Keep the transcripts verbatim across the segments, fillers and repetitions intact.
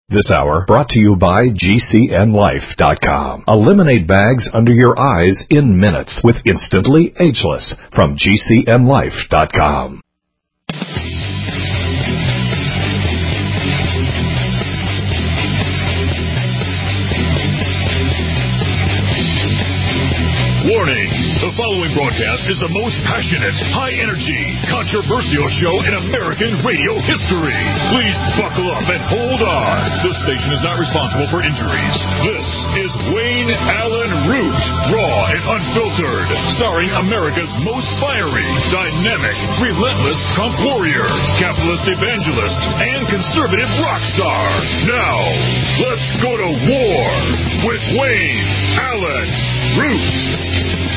This hour brought to you by G C N Life dot com. Eliminate bags under your eyes in minutes with Instantly Ageless from G C N Life dot com. Warning! The following broadcast is the most passionate, high-energy, controversial show in American radio history. Please buckle up and hold on. This station is not responsible for injuries. This is Wayne Allen Root, raw and unfiltered, starring America's most fiery, dynamic, relentless Trump warrior, capitalist evangelist, and conservative rock star. Now, let's go to war with Wayne Allen Root.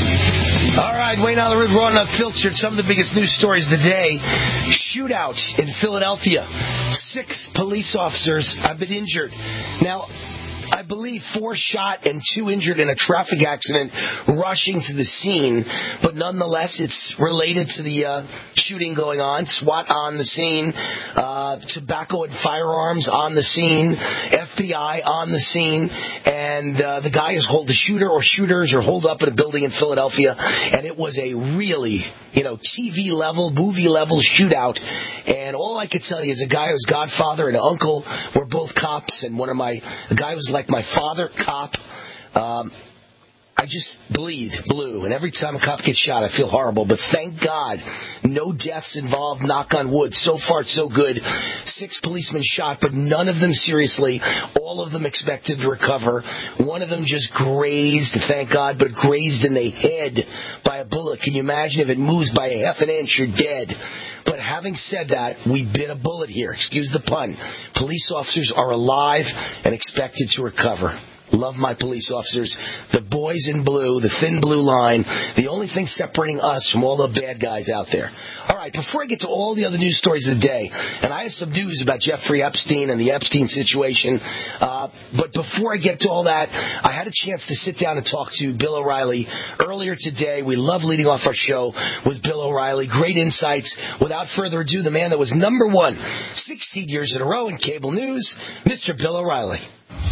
All right, Wayne Allen Root, raw and unfiltered. Some of the biggest news stories of the day. Shootout in Philadelphia. Six police officers have been injured. Now, I believe four shot and two injured in a traffic accident rushing to the scene. But nonetheless, it's related to the uh, shooting going on. SWAT on the scene. Uh, tobacco and firearms on the scene. F B I on the scene. And uh, the guy is hold, the shooter or shooters are holed up in a building in Philadelphia. And it was a really, you know, T V level, movie level shootout. And all I could tell you is a guy whose godfather and uncle were both cops. And one of my, the guy was like my father, cop. Um, I just bleed blue, and every time a cop gets shot, I feel horrible. But thank God, no deaths involved, knock on wood. So far, so good. Six policemen shot, but none of them seriously. All of them expected to recover. One of them just grazed, thank God, but grazed in the head by a bullet. Can you imagine if it moves by a half an inch, you're dead. But having said that, we bit a bullet here. Excuse the pun. Police officers are alive and expected to recover. Love my police officers. The boys in blue, the thin blue line, the only thing separating us from all the bad guys out there. All right, before I get to all the other news stories of the day, and I have some news about Jeffrey Epstein and the Epstein situation, uh, but before I get to all that, I had a chance to sit down and talk to Bill O'Reilly earlier today. We love leading off our show with Bill O'Reilly. Great insights. Without further ado, the man that was number one sixteen years in a row in cable news, Mister Bill O'Reilly.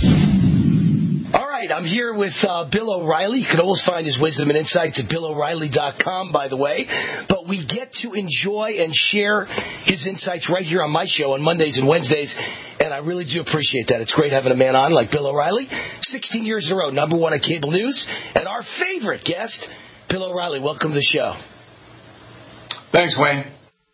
All right, I'm here with uh, Bill O'Reilly. You can always find his wisdom and insights at Bill O'Reilly dot com, by the way. But we get to enjoy and share his insights right here on my show on Mondays and Wednesdays, and I really do appreciate that. It's great having a man on like Bill O'Reilly. sixteen years in a row, number one on cable news, and our favorite guest, Bill O'Reilly. Welcome to the show. Thanks, Wayne.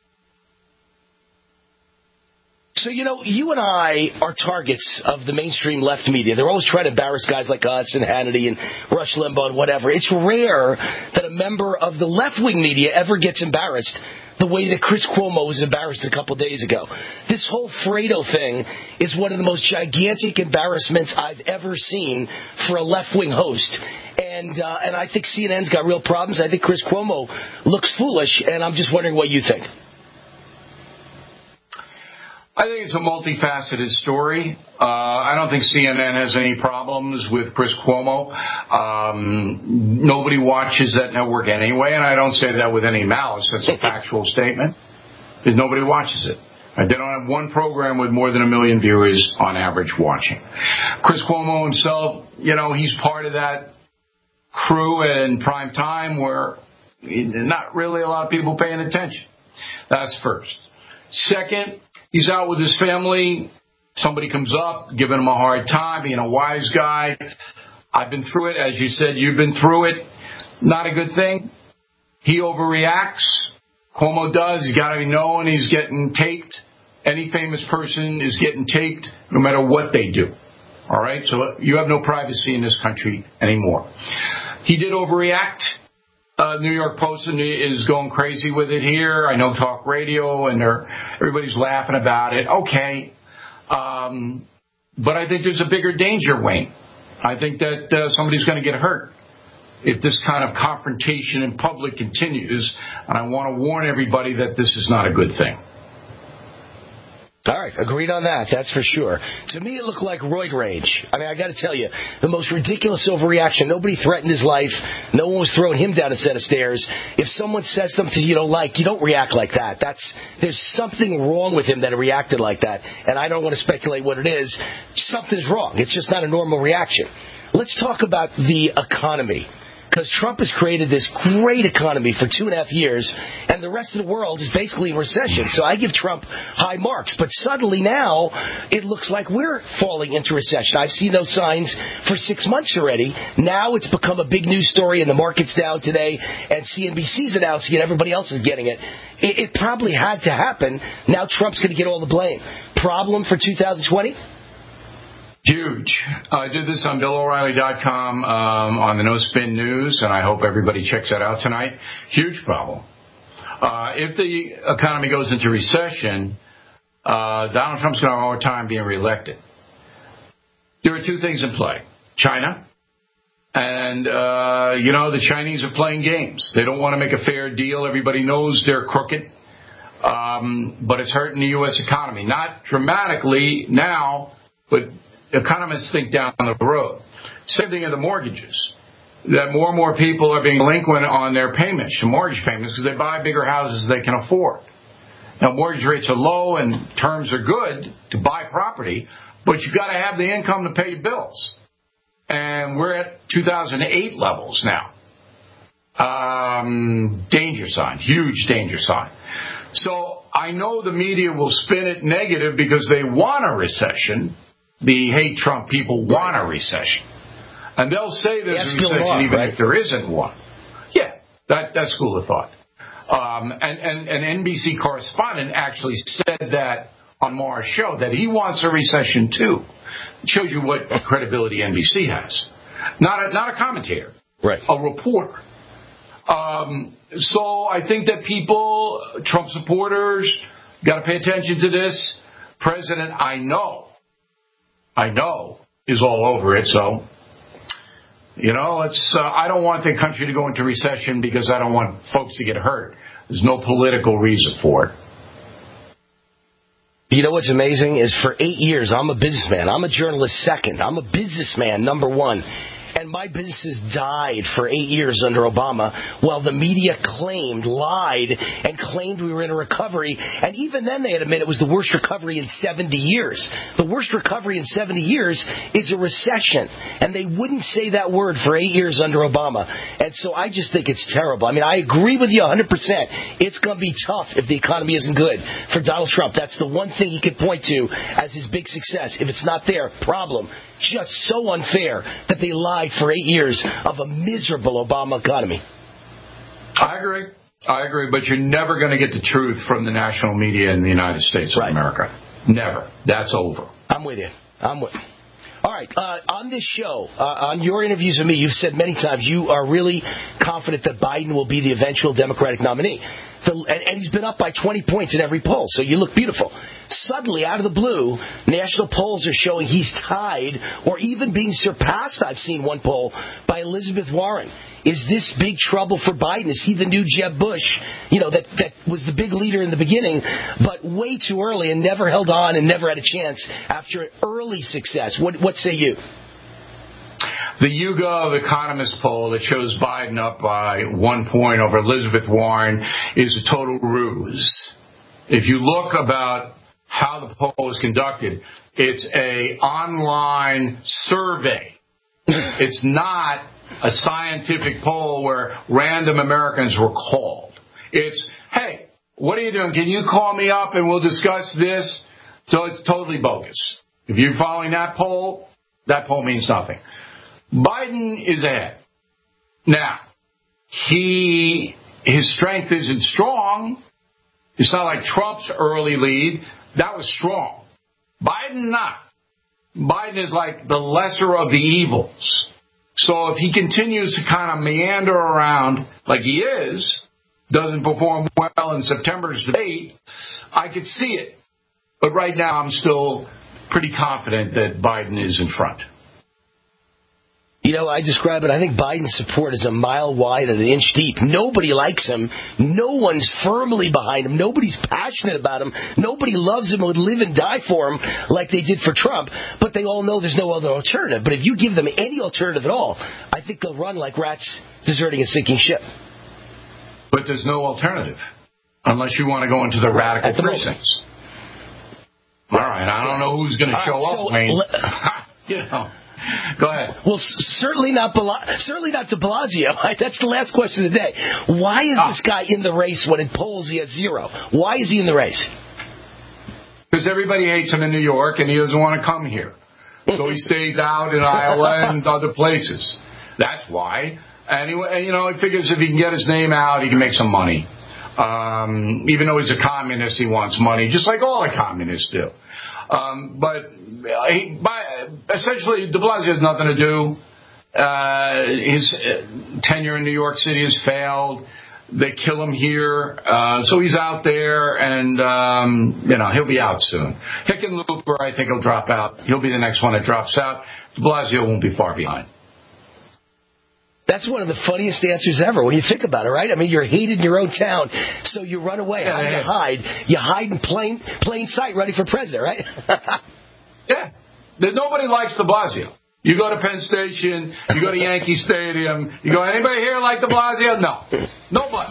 So, you know, you and I are targets of the mainstream left media. They're always trying to embarrass guys like us and Hannity and Rush Limbaugh and whatever. It's rare that a member of the left-wing media ever gets embarrassed the way that Chris Cuomo was embarrassed a couple days ago. This whole Fredo thing is one of the most gigantic embarrassments I've ever seen for a left-wing host. And uh, and I think C N N's got real problems. I think Chris Cuomo looks foolish, and I'm just wondering what you think. I think it's a multifaceted story. Uh, I don't think C N N has any problems with Chris Cuomo. Um, nobody watches that network anyway, and I don't say that with any malice. That's a factual statement. Because nobody watches it. They don't have one program with more than a million viewers on average watching. Chris Cuomo himself, you know, he's part of that crew in prime time where not really a lot of people paying attention. That's first. Second, he's out with his family. Somebody comes up, giving him a hard time, being a wise guy. I've been through it. As you said, you've been through it. Not a good thing. He overreacts. Cuomo does. He's got to be known. He's getting taped. Any famous person is getting taped no matter what they do. All right? So you have no privacy in this country anymore. He did overreact. Uh, New York Post is going crazy with it here. I know talk radio, and they're, everybody's laughing about it. Okay. Um, but I think there's a bigger danger, Wayne. I think that uh, somebody's going to get hurt if this kind of confrontation in public continues. And I want to warn everybody that this is not a good thing. All right, agreed on that, that's for sure. To me, it looked like roid rage. I mean, I got to tell you, the most ridiculous overreaction. Nobody threatened his life. No one was throwing him down a set of stairs. If someone says something you don't like, you don't react like that. That's There's something wrong with him that he reacted like that, and I don't want to speculate what it is. Something's wrong. It's just not a normal reaction. Let's talk about the economy. Because Trump has created this great economy for two and a half years, and the rest of the world is basically in recession. So I give Trump high marks. But suddenly now, it looks like we're falling into recession. I've seen those signs for six months already. Now it's become a big news story, and the market's down today, and C N B C's announcing it, everybody else is getting it. It, it probably had to happen. Now Trump's going to get all the blame. Problem for two thousand twenty? Huge. I did this on Bill O'Reilly dot com um, on the No Spin News, and I hope everybody checks that out tonight. Huge problem. Uh, if the economy goes into recession, uh, Donald Trump's going to have a hard time being reelected. There are two things in play. China, and, uh, you know, the Chinese are playing games. They don't want to make a fair deal. Everybody knows they're crooked, um, but it's hurting the U S economy. Not dramatically now, but economists think down the road. Same thing in the mortgages. That more and more people are being delinquent on their payments, the mortgage payments, because they buy bigger houses they can afford. Now, mortgage rates are low and terms are good to buy property, but you've got to have the income to pay your bills. And we're at two thousand eight levels now. Um, danger sign, huge danger sign. So I know the media will spin it negative because they want a recession. The hate Trump people want a recession. And they'll say there's a recession law, even right? if there isn't one. Yeah, that, that's school of thought. Um, and, and an N B C correspondent actually said that on Maher's show, that he wants a recession too. It shows you what credibility N B C has. Not a, not a commentator, right? A reporter. Um, so I think that people, Trump supporters, got to pay attention to this. President, I know, I know, is all over it. So, you know, it's. Uh, I don't want the country to go into recession because I don't want folks to get hurt. There's no political reason for it. You know what's amazing is for eight years, I'm a businessman. I'm a journalist second. I'm a businessman number one. And my businesses died for eight years under Obama while the media claimed, lied, and claimed we were in a recovery. And even then they had admitted it was the worst recovery in seventy years. The worst recovery in seventy years is a recession. And they wouldn't say that word for eight years under Obama. And so I just think it's terrible. I mean, I agree with you one hundred percent. It's going to be tough if the economy isn't good for Donald Trump. That's the one thing he could point to as his big success. If it's not there, problem. Just so unfair that they lied for eight years of a miserable Obama economy. I agree. I agree. But you're never going to get the truth from the national media in the United States of right. America. Never. That's over. I'm with you. I'm with you. All right. Uh, on this show, uh, on your interviews with me, you've said many times you are really confident that Biden will be the eventual Democratic nominee. The, and, and he's been up by twenty points in every poll, so you look beautiful. Suddenly, out of the blue, national polls are showing he's tied or even being surpassed, I've seen one poll, by Elizabeth Warren. Is this big trouble for Biden? Is he the new Jeb Bush, you know, that, that was the big leader in the beginning, but way too early and never held on and never had a chance after an early success? What, what say you? The YouGov Economist poll that shows Biden up by one point over Elizabeth Warren is a total ruse. If you look about how the poll is conducted, it's a online survey. It's not a scientific poll where random Americans were called. It's, hey, what are you doing? Can you call me up and we'll discuss this? So it's totally bogus. If you're following that poll, that poll means nothing. Biden is ahead. Now, he his strength isn't strong. It's not like Trump's early lead. That was strong. Biden not. Biden is like the lesser of the evils. So if he continues to kind of meander around like he is, doesn't perform well in September's debate, I could see it. But right now I'm still pretty confident that Biden is in front. You know, I describe it, I think Biden's support is a mile wide and an inch deep. Nobody likes him. No one's firmly behind him. Nobody's passionate about him. Nobody loves him and would live and die for him like they did for Trump. But they all know there's no other alternative. But if you give them any alternative at all, I think they'll run like rats deserting a sinking ship. But there's no alternative unless you want to go into the radical the precincts. All right, I don't know who's going to show right, so up, Wayne. Le- you know. Go ahead. Well, certainly not Bala- certainly not de Blasio. That's the last question of the day. Why is ah. this guy in the race when in polls he has zero? Why is he in the race? Because everybody hates him in New York, and he doesn't want to come here. So he stays out in Iowa and other places. That's why. Anyway, you know, he figures if he can get his name out, he can make some money. Um, even though he's a communist, he wants money, just like all the communists do. Um, but he, by, essentially, de Blasio has nothing to do. Uh, his tenure in New York City has failed. They kill him here. Uh, so he's out there, and, um, you know, he'll be out soon. Hickenlooper, I think, will drop out. He'll be the next one that drops out. De Blasio won't be far behind. That's one of the funniest answers ever when you think about it, right? I mean, you're hated in your own town, so you run away. Yeah, How do you yeah. hide? You hide in plain plain sight, ready for president, right? Yeah. Nobody likes de Blasio. You go to Penn Station, you go to Yankee Stadium, you go, anybody here like de Blasio? No. Nobody.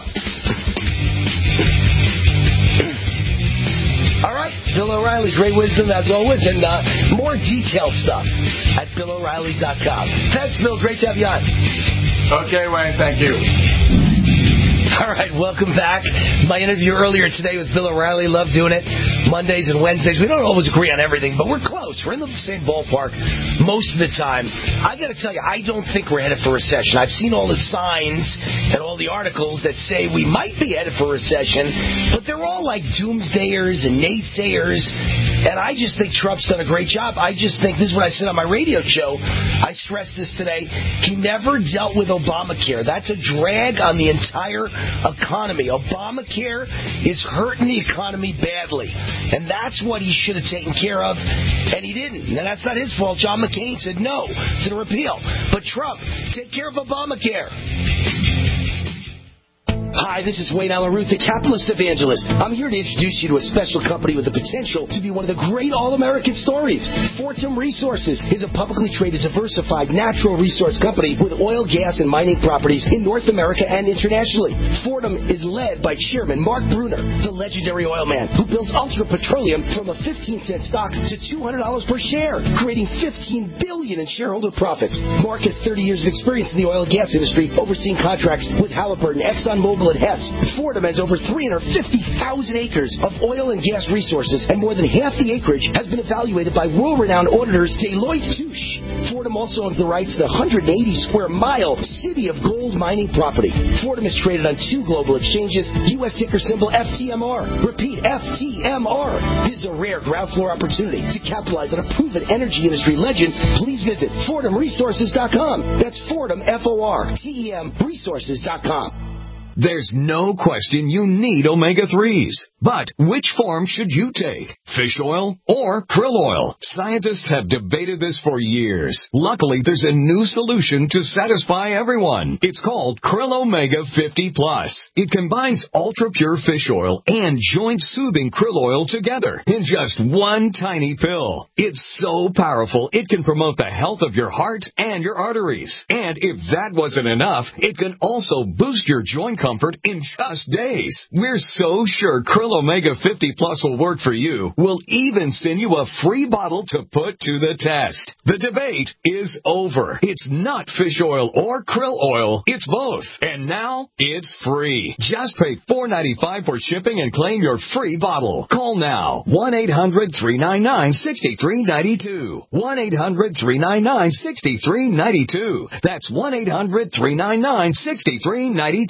All right, Bill O'Reilly, great wisdom as always, and uh, more detailed stuff at Bill O'Reilly dot com. Thanks, Bill. Great to have you on. Okay, Wayne, thank you. All right, welcome back. My interview earlier today with Bill O'Reilly. Love doing it. Mondays and Wednesdays. We don't always agree on everything, but we're close. We're in the same ballpark most of the time. I got to tell you, I don't think we're headed for a recession. I've seen all the signs and all the articles that say we might be headed for a recession, but they're all like doomsdayers and naysayers, and I just think Trump's done a great job. I just think, this is what I said on my radio show, I stressed this today, he never dealt with Obamacare. That's a drag on the entire economy. Obamacare is hurting the economy badly. And that's what he should have taken care of, and he didn't. And that's not his fault. John McCain said no to the repeal. But Trump, take care of Obamacare. Hi, this is Wayne Allen Root, the capitalist evangelist. I'm here to introduce you to a special company with the potential to be one of the great all-American stories. Fortum Resources is a publicly traded, diversified, natural resource company with oil, gas, and mining properties in North America and internationally. Fortum is led by Chairman Mark Brunner, the legendary oil man who built Ultra Petroleum from a fifteen cent stock to two hundred dollars per share, creating fifteen billion dollars in shareholder profits. Mark has thirty years of experience in the oil and gas industry, overseeing contracts with Halliburton, ExxonMobil, and Hess. Fortum has over three hundred fifty thousand acres of oil and gas resources, and more than half the acreage has been evaluated by world-renowned auditors Deloitte Touche. Fortum also owns the rights to the one hundred eighty square mile City of Gold mining property. Fortum is traded on two global exchanges, U S ticker symbol F T M R. Repeat, F T M R. This is a rare ground floor opportunity to capitalize on a proven energy industry legend. Please visit Fortum Resources dot com. That's Fortum, F O R T E M, Resources dot com. There's no question you need omega threes. But which form should you take? Fish oil or krill oil? Scientists have debated this for years. Luckily, there's a new solution to satisfy everyone. It's called Krill Omega fifty plus. It combines ultra-pure fish oil and joint-soothing krill oil together in just one tiny pill. It's so powerful, it can promote the health of your heart and your arteries. And if that wasn't enough, it can also boost your joint comfort in just days. We're so sure Krill Omega fifty plus will work for you. We'll even send you a free bottle to put to the test. The debate is over. It's not fish oil or krill oil. It's both. And now it's free. Just pay four dollars and ninety-five cents for shipping and claim your free bottle. Call now. one eight hundred three nine nine six three nine two. one eight hundred three nine nine six three nine two. That's one eight hundred three nine nine six three nine two.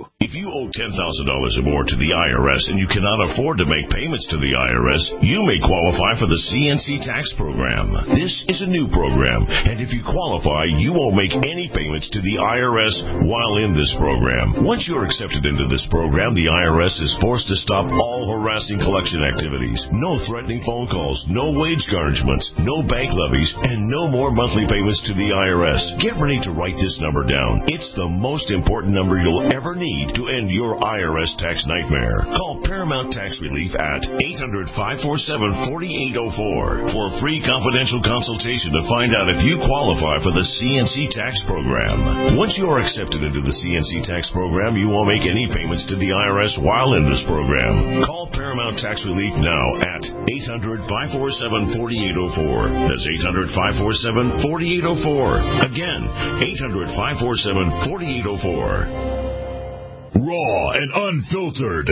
If you owe ten thousand dollars or more to the I R S and you cannot afford to make payments to the I R S, you may qualify for the C N C tax program. This is a new program, and if you qualify, you won't make any payments to the I R S while in this program. Once you're accepted into this program, the I R S is forced to stop all harassing collection activities. No threatening phone calls, no wage garnishments, no bank levies, and no more monthly payments to the I R S. Get ready to write this number down. It's the most important number you'll ever need to end your I R S tax nightmare. Call Paramount Tax Relief at eight hundred, five four seven, four eight zero four for a free confidential consultation to find out if you qualify for the C N C tax program. Once you are accepted into the C N C tax program, you won't make any payments to the I R S while in this program. Call Paramount Tax Relief now at eight hundred, five four seven, four eight zero four. That's eight hundred, five four seven, four eight zero four. Again, eight hundred, five four seven, four eight zero four. Raw and unfiltered.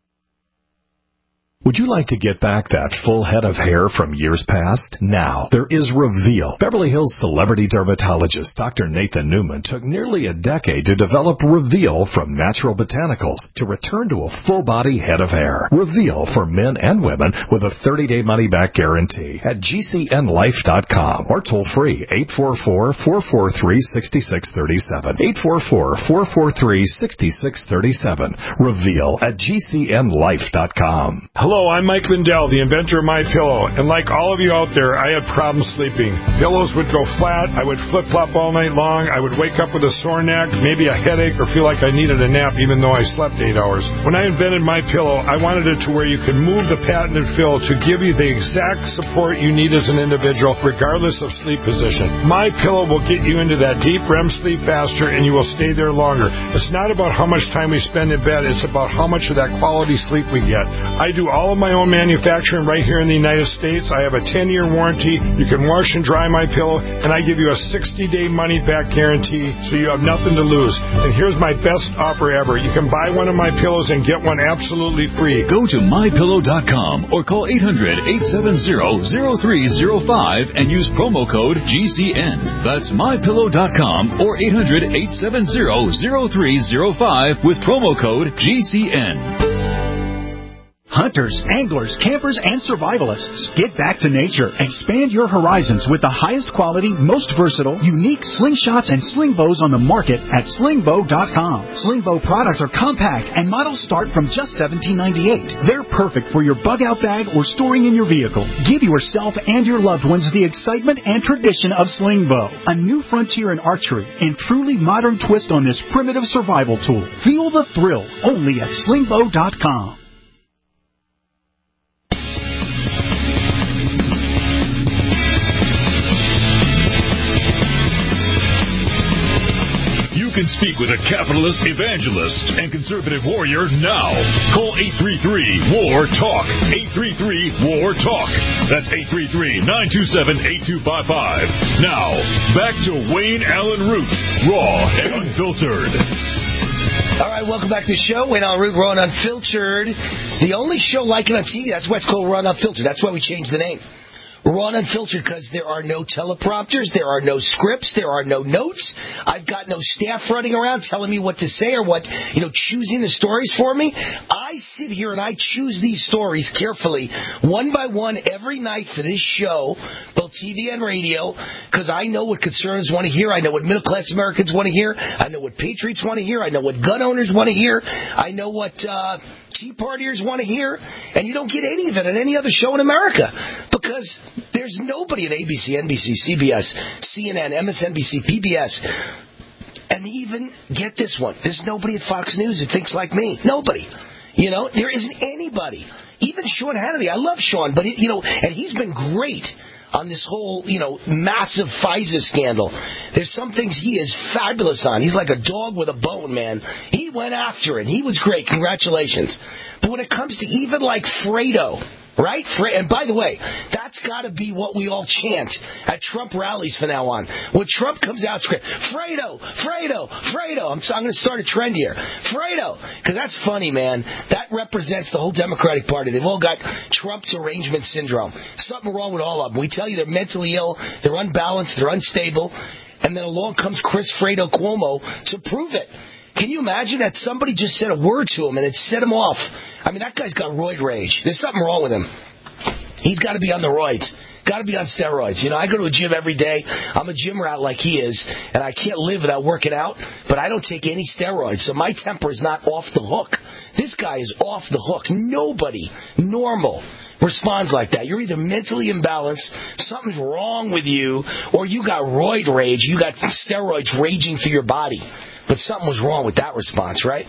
Would you like to get back that full head of hair from years past? Now, there is Reveal. Beverly Hills celebrity dermatologist Doctor Nathan Newman took nearly a decade to develop Reveal from natural botanicals to return to a full-body head of hair. Reveal for men and women with a thirty-day money-back guarantee at G C N life dot com or toll-free eight four four, four four three, six six three seven. eight four four, four four three, six six three seven. Reveal at G C N life dot com. Hello, I'm Mike Lindell, the inventor of MyPillow, and like all of you out there, I had problems sleeping. Pillows would go flat, I would flip-flop all night long, I would wake up with a sore neck, maybe a headache, or feel like I needed a nap even though I slept eight hours. When I invented MyPillow, I wanted it to where you could move the patented fill to give you the exact support you need as an individual, regardless of sleep position. MyPillow will get you into that deep R E M sleep faster, and you will stay there longer. It's not about how much time we spend in bed, it's about how much of that quality sleep we get. I do all All of my own manufacturing right here in the United States. I have a ten-year warranty. You can wash and dry my pillow, and I give you a sixty-day money-back guarantee, so you have nothing to lose. And here's my best offer ever. You can buy one of my pillows and get one absolutely free. Go to my pillow dot com or call eight hundred, eight seven zero, zero three zero five and use promo code G C N. That's my pillow dot com or eight hundred, eight seven zero, zero three zero five with promo code G C N. Hunters, anglers, campers, and survivalists. Get back to nature. Expand your horizons with the highest quality, most versatile, unique slingshots and sling bows on the market at sling bow dot com. Sling bow products are compact and models start from just seventeen ninety-eight. They're perfect for your bug-out bag or storing in your vehicle. Give yourself and your loved ones the excitement and tradition of sling bow. A new frontier in archery and truly modern twist on this primitive survival tool. Feel the thrill only at sling bow dot com. You can speak with a capitalist evangelist and conservative warrior now. Call eight three three, W A R, TALK. eight three three, W A R, TALK. That's eight three three, nine two seven, eight two five five. Now, back to Wayne Allen Root, raw and unfiltered. All right, welcome back to the show. Wayne Allen Root, raw and unfiltered. The only show like it on T V. That's why it's called Raw and Unfiltered. That's why we changed the name. Raw and unfiltered because there are no teleprompters, there are no scripts, there are no notes. I've got no staff running around telling me what to say or what, you know, choosing the stories for me. I sit here and I choose these stories carefully, one by one, every night for this show, both T V and radio, because I know what conservatives want to hear. I know what middle-class Americans want to hear. I know what patriots want to hear. I know what gun owners want to hear. I know what uh, Tea Partiers want to hear. And you don't get any of it on any other show in America because there's nobody at A B C, N B C, C B S, C N N, M S N B C, P B S, and even, get this one, there's nobody at Fox News that thinks like me. Nobody. You know, there isn't anybody. Even Sean Hannity. I love Sean, but, he, you know, and he's been great on this whole, you know, massive FISA scandal. There's some things he is fabulous on. He's like a dog with a bone, man. He went after it. He was great. Congratulations. But when it comes to even like Fredo, right? And by the way, that's got to be what we all chant at Trump rallies from now on. When Trump comes out, scream, Fredo, Fredo, Fredo. I'm, I'm going to start a trend here. Fredo. Because that's funny, man. That represents the whole Democratic Party. They've all got Trump derangement syndrome. Something wrong with all of them. We tell you they're mentally ill, they're unbalanced, they're unstable. And then along comes Chris Fredo Cuomo to prove it. Can you imagine that somebody just said a word to him and it set him off? I mean, that guy's got roid rage. There's something wrong with him. He's got to be on the roids. Got to be on steroids. You know, I go to a gym every day. I'm a gym rat like he is, and I can't live without working out, but I don't take any steroids, so my temper is not off the hook. This guy is off the hook. Nobody normal responds like that. You're either mentally imbalanced, something's wrong with you, or you got roid rage. You got steroids raging through your body. But something was wrong with that response, right?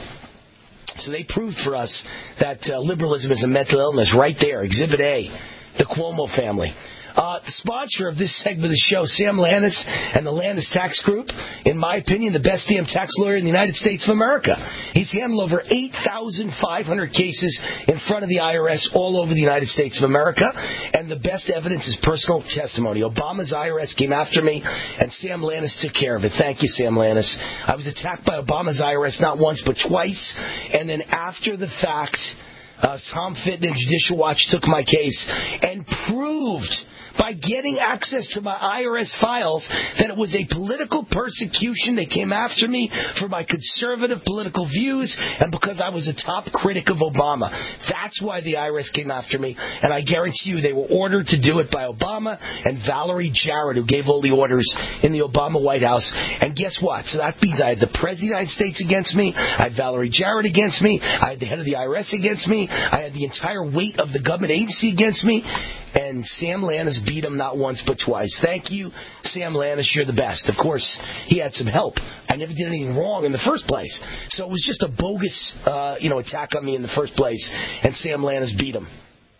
So they proved for us that uh, liberalism is a mental illness right there. Exhibit A, the Cuomo family. Uh, the sponsor of this segment of the show, Sam Landis and the Landis Tax Group, in my opinion, the best damn tax lawyer in the United States of America. He's handled over eight thousand five hundred cases in front of the I R S all over the United States of America, and the best evidence is personal testimony. Obama's I R S came after me, and Sam Landis took care of it. Thank you, Sam Landis. I was attacked by Obama's I R S not once but twice, and then after the fact, uh, Tom Fitton and Judicial Watch took my case and proved by getting access to my I R S files that it was a political persecution. They came after me for my conservative political views and because I was a top critic of Obama. That's why the I R S came after me, and I guarantee you they were ordered to do it by Obama and Valerie Jarrett, who gave all the orders in the Obama White House. And guess what? So that means I had the President of the United States against me, I had Valerie Jarrett against me, I had the head of the I R S against me, I had the entire weight of the government agency against me, and Sam Landis beat him not once but twice. Thank you, Sam Landis. You're the best. Of course, he had some help. I never did anything wrong in the first place. So it was just a bogus, uh, you know, attack on me in the first place, and Sam Landis beat him.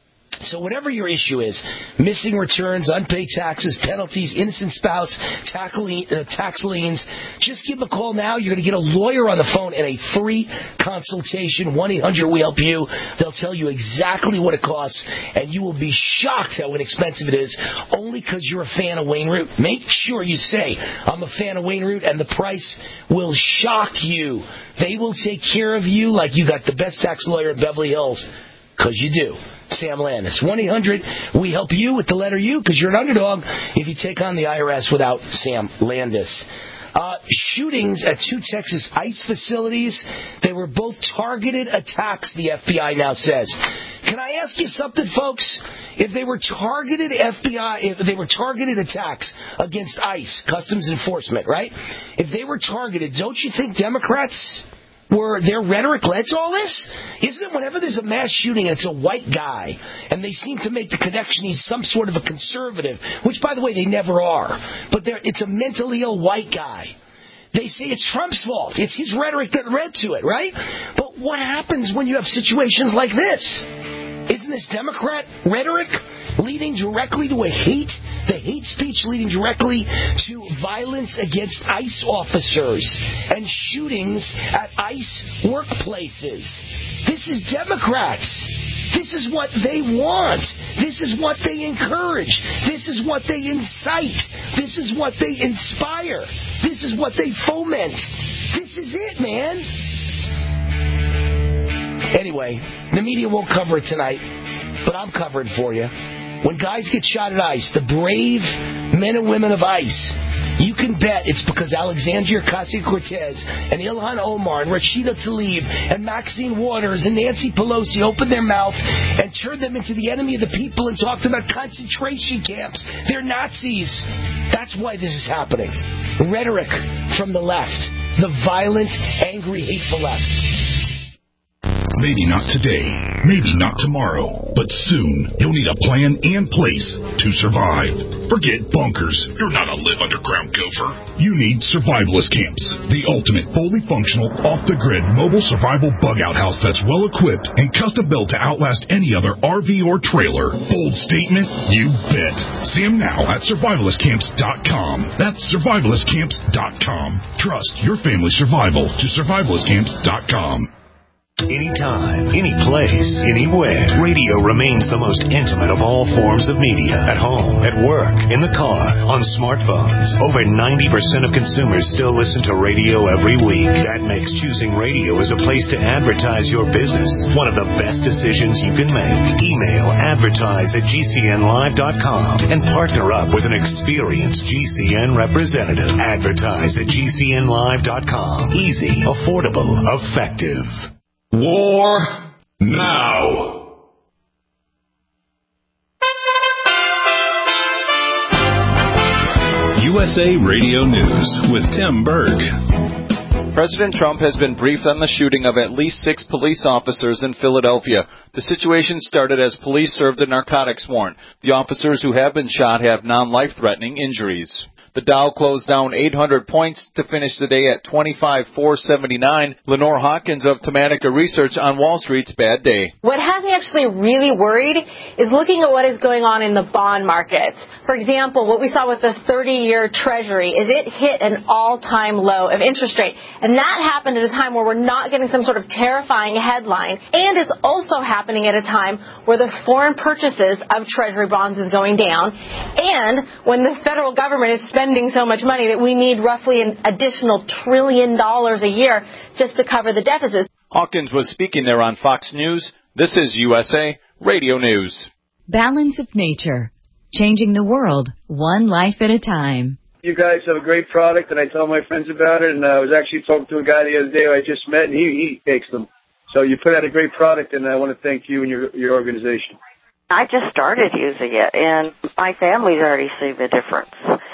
So whatever your issue is, missing returns, unpaid taxes, penalties, innocent spouse, tax liens, just give them a call now. You're going to get a lawyer on the phone and a free consultation. one eight hundred we help you. They'll tell you exactly what it costs, and you will be shocked how inexpensive it is, only because you're a fan of Wayne Root. Make sure you say, I'm a fan of Wayne Root, and the price will shock you. They will take care of you like you got the best tax lawyer in Beverly Hills, because you do. Sam Landis. one eight hundred we help you with the letter U, because you're an underdog if you take on the I R S without Sam Landis. Uh, shootings at two Texas ICE facilities. They were both targeted attacks, the F B I now says. Can I ask you something, folks? If they were targeted F B I, if they were targeted attacks against ICE, Customs Enforcement, right? If they were targeted, don't you think Democrats were their rhetoric led to all this? Isn't it whenever there's a mass shooting and it's a white guy and they seem to make the connection he's some sort of a conservative, which, by the way, they never are, but it's a mentally ill white guy. They say it's Trump's fault. It's his rhetoric that led to it, right? But what happens when you have situations like this? Isn't this Democrat rhetoric leading directly to a hate, the hate speech leading directly to violence against ICE officers and shootings at ICE workplaces? This is Democrats. This is what they want. This is what they encourage. This is what they incite. This is what they inspire. This is what they foment. This is it, man. Anyway, the media won't cover it tonight, but I'm covering for you. When guys get shot at ICE, the brave men and women of ICE, you can bet it's because Alexandria Ocasio-Cortez and Ilhan Omar and Rashida Tlaib and Maxine Waters and Nancy Pelosi opened their mouth and turned them into the enemy of the people and talked about concentration camps. They're Nazis. That's why this is happening. Rhetoric from the left. The violent, angry, hateful left. Maybe not today, maybe not tomorrow, but soon you'll need a plan and place to survive. Forget bunkers. You're not a live underground gopher. You need survivalist camps, the ultimate fully functional, off-the-grid mobile survival bug-out house that's well-equipped and custom-built to outlast any other R V or trailer. Bold statement? You bet. See them now at survivalist camps dot com. That's survivalist camps dot com. Trust your family's survival to survivalist camps dot com. Anytime, any place, anywhere. Radio remains the most intimate of all forms of media. At home, at work, in the car, on smartphones. Over ninety percent of consumers still listen to radio every week. That makes choosing radio as a place to advertise your business one of the best decisions you can make. Email advertise at G C N live dot com and partner up with an experienced G C N representative. Advertise at G C N live dot com. Easy, affordable, effective. War now. U S A Radio News with Tim Berg. President Trump has been briefed on the shooting of at least six police officers in Philadelphia. The situation started as police served a narcotics warrant. The officers who have been shot have non-life-threatening injuries. The Dow closed down eight hundred points to finish the day at twenty-five thousand four hundred seventy-nine. Lenore Hawkins of Tematica Research on Wall Street's bad day. What has me actually really worried is looking at what is going on in the bond markets. For example, what we saw with the thirty-year Treasury is it hit an all-time low of interest rate. And that happened at a time where we're not getting some sort of terrifying headline. And it's also happening at a time where the foreign purchases of Treasury bonds is going down. And when the federal government is spending spending so much money that we need roughly an additional trillion dollars a year just to cover the deficits. Hawkins was speaking there on Fox News. This is U S A Radio News. Balance of Nature, changing the world one life at a time. You guys have a great product, and I tell my friends about it, and I was actually talking to a guy the other day who I just met, and he, he takes them. So you put out a great product, and I want to thank you and your, your organization. I just started using it, and my family's already seen the difference.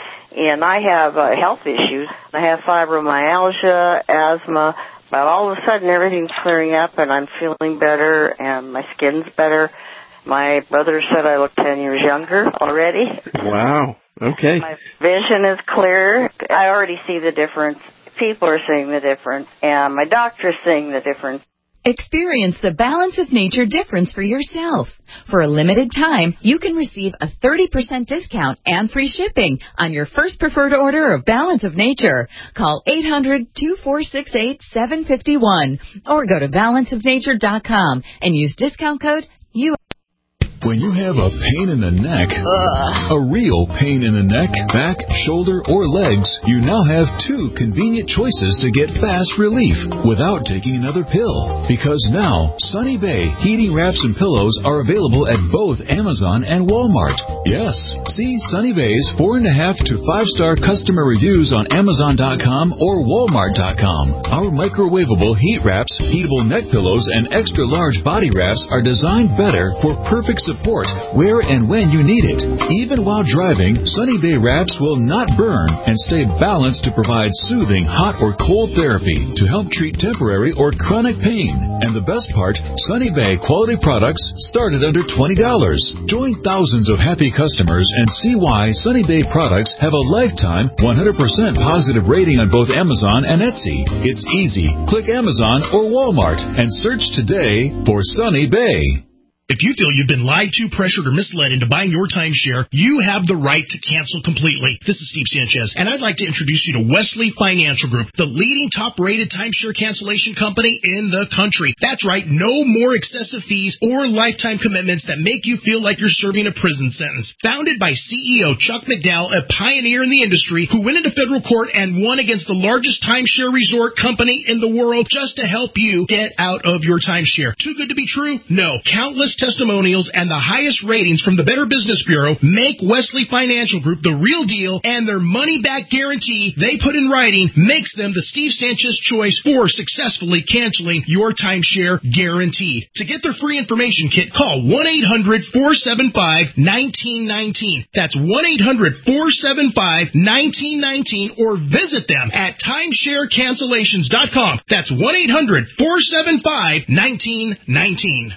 And I have uh, health issues. I have fibromyalgia, asthma, but all of a sudden everything's clearing up and I'm feeling better and my skin's better. My brother said I look ten years younger already. Wow. Okay. My vision is clear. I already see the difference. People are seeing the difference, and my doctor's seeing the difference. Experience the Balance of Nature difference for yourself. For a limited time, you can receive a thirty percent discount and free shipping on your first preferred order of Balance of Nature. Call eight hundred, two four six eight, seven five one or go to balance of nature dot com and use discount code U S A. When you have a pain in the neck, Ugh. a real pain in the neck, back, shoulder, or legs, you now have two convenient choices to get fast relief without taking another pill. Because now, Sunny Bay heating wraps and pillows are available at both Amazon and Walmart. Yes, see Sunny Bay's four and a half to five star customer reviews on Amazon dot com or Walmart dot com. Our microwavable heat wraps, heatable neck pillows, and extra large body wraps are designed better for perfect support where and when you need it. Even while driving, Sunny Bay wraps will not burn and stay balanced to provide soothing hot or cold therapy to help treat temporary or chronic pain. And the best part, Sunny Bay quality products start at under twenty dollars. Join thousands of happy customers and see why Sunny Bay products have a lifetime one hundred percent positive rating on both Amazon and Etsy. It's easy. Click Amazon or Walmart and search today for Sunny Bay. If you feel you've been lied to, pressured, or misled into buying your timeshare, you have the right to cancel completely. This is Steve Sanchez, and I'd like to introduce you to Wesley Financial Group, the leading top-rated timeshare cancellation company in the country. That's right, no more excessive fees or lifetime commitments that make you feel like you're serving a prison sentence. Founded by C E O Chuck McDowell, a pioneer in the industry who went into federal court and won against the largest timeshare resort company in the world just to help you get out of your timeshare. Too good to be true? No. Countless testimonials and the highest ratings from the Better Business Bureau make Wesley Financial Group the real deal, and their money-back guarantee they put in writing makes them the Steve Sanchez choice for successfully canceling your timeshare guaranteed. To get their free information kit, call one eight hundred, four seven five, one nine one nine. That's one eight hundred, four seven five, one nine one nine, or visit them at timeshare cancellations dot com. That's one eight hundred, four seven five, one nine one nine.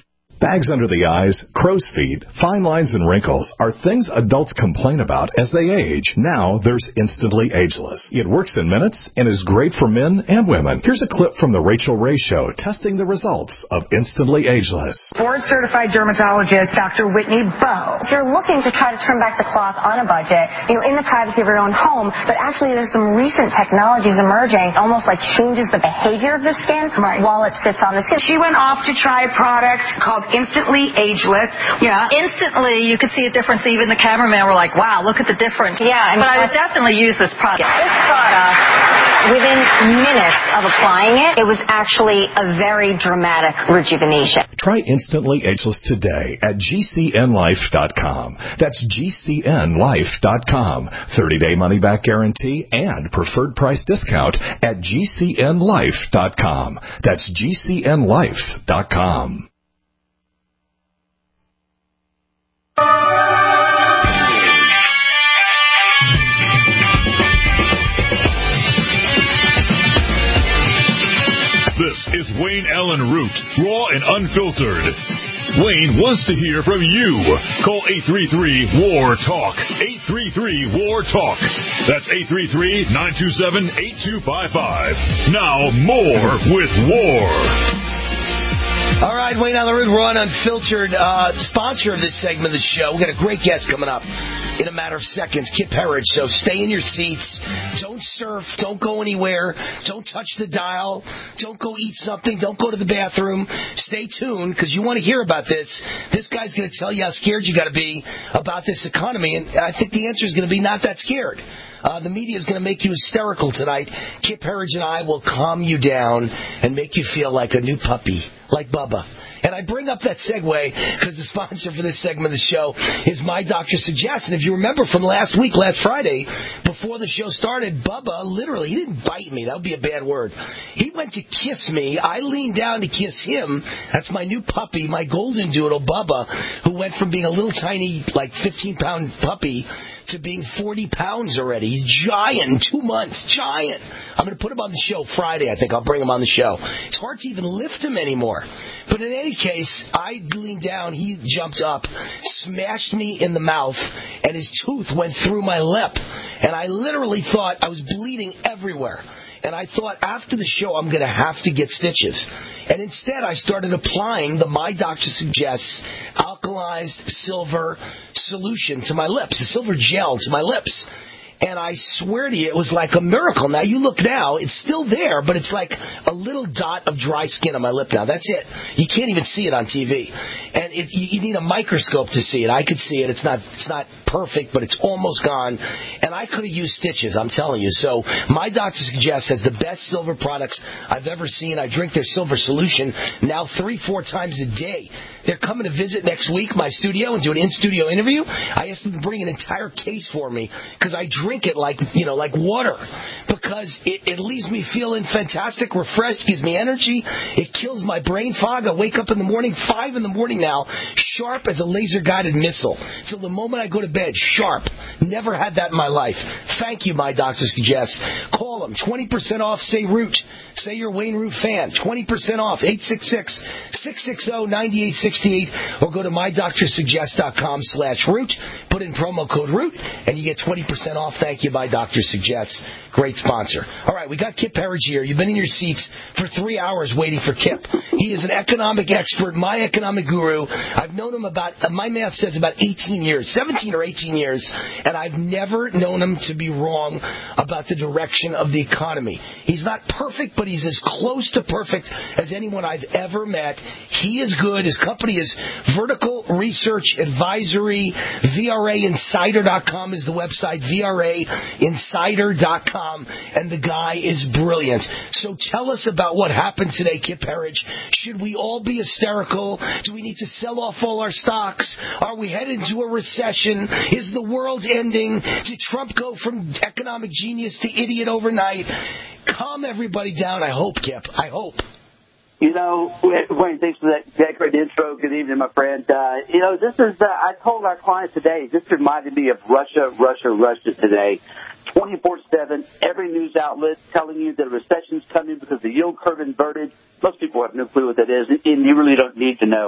Bags under the eyes, crow's feet, fine lines, and wrinkles are things adults complain about as they age. Now there's Instantly Ageless. It works in minutes and is great for men and women. Here's a clip from the Rachel Ray Show testing the results of Instantly Ageless. Board-certified dermatologist Doctor Whitney Bowe. If you're looking to try to trim back the cloth on a budget, you know, in the privacy of your own home, but actually there's some recent technologies emerging, almost like changes the behavior of the skin right. while it sits on the skin. She went off to try a product called Instantly Ageless. Yeah, instantly you could see a difference. Even the cameraman were like, wow, look at the difference. Yeah, I mean, but I would definitely use this product. This product, within minutes of applying it, it was actually a very dramatic rejuvenation. Try Instantly Ageless today at G C N life dot com. That's G C N life dot com. thirty-day money-back guarantee and preferred price discount at G C N life dot com. That's G C N life dot com. This is Wayne Allen Root, raw and unfiltered. Wayne wants to hear from you. Call eight three three, W A R, TALK. eight three three, W A R, TALK. That's eight three three, nine two seven, eight two five five. Now, more with War. All right, Wayne Allen Root, raw and unfiltered, uh, sponsor of this segment of the show. We've got a great guest coming up in a matter of seconds, Kip Herriage. So stay in your seats. Don't surf. Don't go anywhere. Don't touch the dial. Don't go eat something. Don't go to the bathroom. Stay tuned because you want to hear about this. This guy's going to tell you how scared you got to be about this economy, and I think the answer is going to be not that scared. Uh, the media is going to make you hysterical tonight. Kip Herriage and I will calm you down and make you feel like a new puppy, like Bubba. And I bring up that segue because the sponsor for this segment of the show is My Doctor Suggests. And if you remember from last week, last Friday, before the show started, Bubba, literally, he didn't bite me. That would be a bad word. He went to kiss me. I leaned down to kiss him. That's my new puppy, my golden doodle, Bubba, who went from being a little tiny, like fifteen-pound puppy to being forty pounds already. He's giant in two months. Giant. I'm going to put him on the show Friday, I think. I'll bring him on the show. It's hard to even lift him anymore. But in any case, I leaned down. He jumped up, smashed me in the mouth, and his tooth went through my lip. And I literally thought I was bleeding everywhere. And I thought after the show I'm going to have to get stitches. And instead I started applying the My Doctor Suggests alkalized silver solution to my lips, the silver gel to my lips. And I swear to you, it was like a miracle. Now, you look now, it's still there, but it's like a little dot of dry skin on my lip now. That's it. You can't even see it on T V. And it, you need a microscope to see it. I could see it. It's not it's not perfect, but it's almost gone. And I could have used stitches, I'm telling you. So My Doctor Suggests has the best silver products I've ever seen. I drink their silver solution now three, four times a day. They're coming to visit next week, my studio, and do an in-studio interview. I asked them to bring an entire case for me because I drink it like, you know, like water because it, it leaves me feeling fantastic, refreshed, gives me energy. It kills my brain fog. I wake up in the morning, five in the morning now, sharp as a laser-guided missile. So the moment I go to bed, sharp. Never had that in my life. Thank you, My Doctor Suggests. Call them. twenty percent off. Say Root. Say you're a Wayne Root fan. twenty percent off. eight six six, six six zero, nine eight six eight. Or go to my doctor suggest dot com slash Root. Put in promo code Root, and you get twenty percent off. Thank you, My Doctor Suggests. Great sponsor. All right, we got Kip Herriage here. You've been in your seats for three hours waiting for Kip. He is an economic expert, my economic guru. I've known him about, my math says about eighteen years, seventeen or eighteen years, and I've never known him to be wrong about the direction of the economy. He's not perfect, but he's as close to perfect as anyone I've ever met. He is good. His company is Vertical Research Advisory. V R A insider dot com is the website, V R A insider dot com, and the guy is brilliant. So tell us about what happened today, Kip Herriage. Should we all be hysterical? Do we need to sell off all our stocks? Are we headed into a recession? Is the world ending? Did Trump go from economic genius to idiot overnight? Calm everybody down, I hope, Kip. I hope. You know, Wayne, thanks for that, that great intro. Good evening, my friend. Uh, you know, this is, uh, I told our clients today, this reminded me of Russia, Russia, Russia today. twenty-four seven, every news outlet telling you that a recession's coming because the yield curve inverted. Most people have no clue what that is, and you really don't need to know.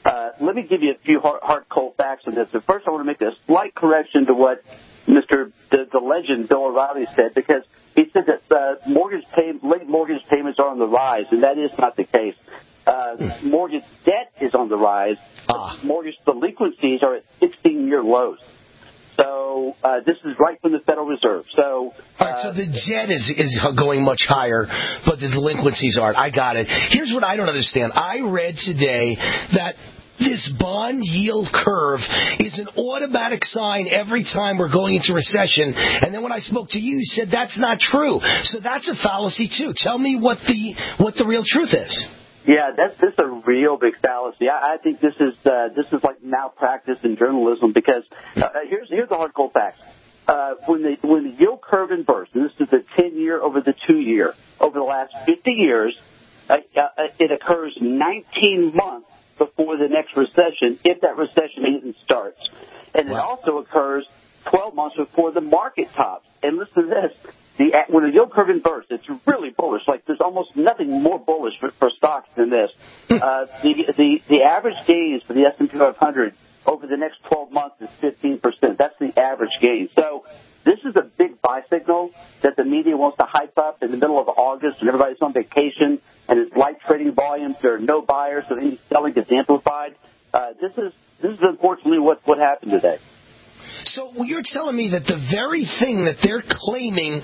Uh, let me give you a few hard, hard, cold facts on this. But first, I want to make a slight correction to what Mister the, the legend Bill O'Reilly said, because he said that uh, mortgage pay, late mortgage payments are on the rise, and that is not the case. Uh, mortgage debt is on the rise. Ah. Mortgage delinquencies are at sixteen-year lows. So uh, this is right from the Federal Reserve. So, uh, all right, so the debt is is going much higher, but the delinquencies aren't. I got it. Here's what I don't understand. I read today that this bond yield curve is an automatic sign every time we're going into recession. And then when I spoke to you, you said that's not true. So that's a fallacy too. Tell me what the what the real truth is. Yeah, that's this is a real big fallacy. I, I think this is uh, this is like malpractice in journalism, because uh, here's here's the hard cold facts. Uh, when the when the yield curve inverts, and this is the ten year over the two year, over the last fifty years, uh, uh, it occurs nineteen months before the next recession, if that recession even starts, and it also occurs twelve months before the market tops. And listen to this. The, when the yield curve inverts, it's really bullish. Like, there's almost nothing more bullish for, for stocks than this. Uh, the, the, the average gains for the S and P five hundred over the next twelve months is fifteen percent. That's the average gain. So this is a big buy signal that the media wants to hype up in the middle of August when everybody's on vacation and it's light trading volumes. There are no buyers, so any selling gets amplified. Uh, this is, this is unfortunately what, what happened today. So you're telling me that the very thing that they're claiming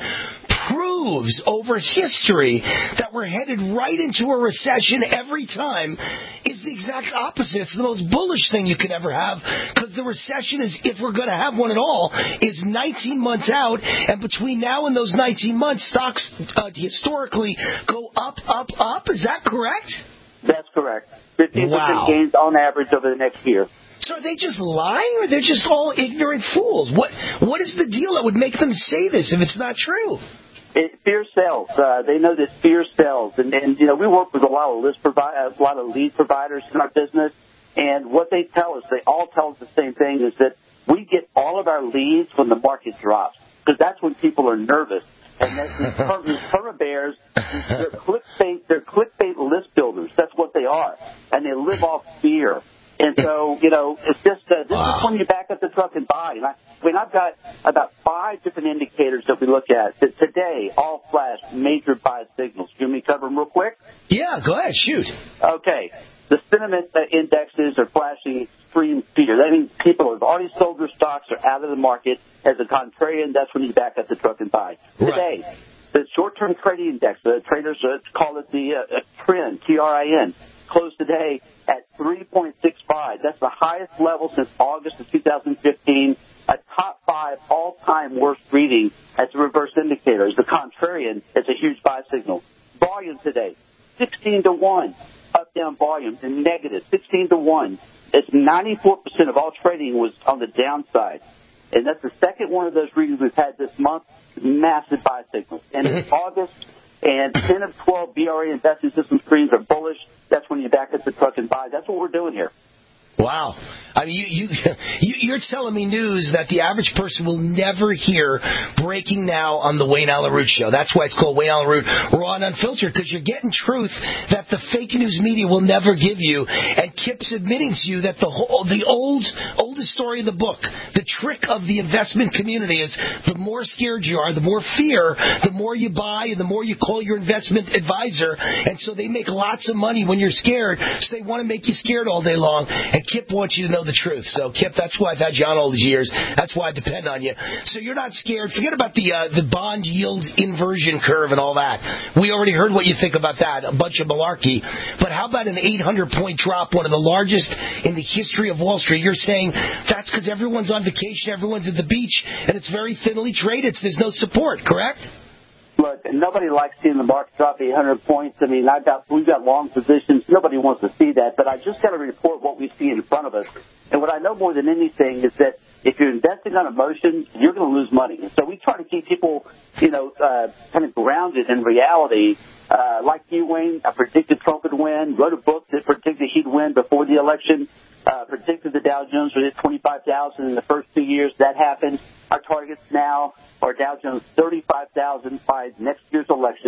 proves over history that we're headed right into a recession every time is the exact opposite. It's the most bullish thing you could ever have, because the recession is, if we're going to have one at all, is nineteen months out, and between now and those nineteen months, stocks uh, historically go up, up, up. Is that correct? That's correct. fifteen percent Wow. gains on average over the next year. So are they just lying, or they're just all ignorant fools? What What is the deal that would make them say this if it's not true? It, fear sells. Uh, they know that fear sells, and, and you know we work with a lot of list provi- a lot of lead providers in our business, and what they tell us, they all tell us the same thing: is that we get all of our leads when the market drops, because that's when people are nervous. And that these perma, perma bears, they're clickbait, they're clickbait list builders. That's what they are, and they live off fear. And so, you know, it's just, uh, this wow. is when you back up the truck and buy. And I, I mean, I've got about five different indicators that we look at that today all flash major buy signals. Do you want me to cover them real quick? Yeah, go ahead, shoot. Okay. The sentiment indexes are flashing extreme fear. That means people have already sold their stocks, are out of the market. As a contrarian, that's when you back up the truck and buy. Right. Today, the short-term trading index, the traders uh, call it the uh, trend, T R I N, closed today at three point six five. That's the highest level since August of two thousand fifteen, a top five all-time worst reading as a reverse indicator. As a contrarian, it's a huge buy signal. Volume today, sixteen to one, up-down volume, and negative, sixteen to one. It's ninety-four percent of all trading was on the downside. And that's the second one of those readings we've had this month, massive buy signals. And in August, and ten of twelve B R A investing system screens are bullish. That's when you back up the truck and buy. That's what we're doing here. Wow. I mean, you, you, you, you're telling me news that the average person will never hear breaking now on the Wayne Allyn Root Show. That's why it's called Wayne Allyn Root Raw and Unfiltered, because you're getting truth that the fake news media will never give you. And Kip's admitting to you that the whole, the old, oldest story of the book, the trick of the investment community is the more scared you are, the more fear, the more you buy, and the more you call your investment advisor. And so they make lots of money when you're scared, so they want to make you scared all day long. And Kip wants you to know the truth. So, Kip, that's why I've had you on all these years. That's why I depend on you. So you're not scared. Forget about the uh, the bond yield inversion curve and all that. We already heard what you think about that. A bunch of malarkey. But how about an eight hundred point drop, one of the largest in the history of Wall Street? You're saying that's because everyone's on vacation, everyone's at the beach, and it's very thinly traded. There's no support, correct? Look, nobody likes seeing the market drop eight hundred points. I mean, I've got, we've got long positions. Nobody wants to see that. But I just got to report what we see in front of us. And what I know more than anything is that if you're investing on emotion, you're going to lose money. And so we try to keep people, you know, uh, kind of grounded in reality. Uh, like you, Wayne, I predicted Trump would win, wrote a book that predicted he'd win before the election, uh, predicted the Dow Jones would hit twenty-five thousand in the first two years. That happened. Our targets now are Dow Jones thirty-five thousand by next year's election,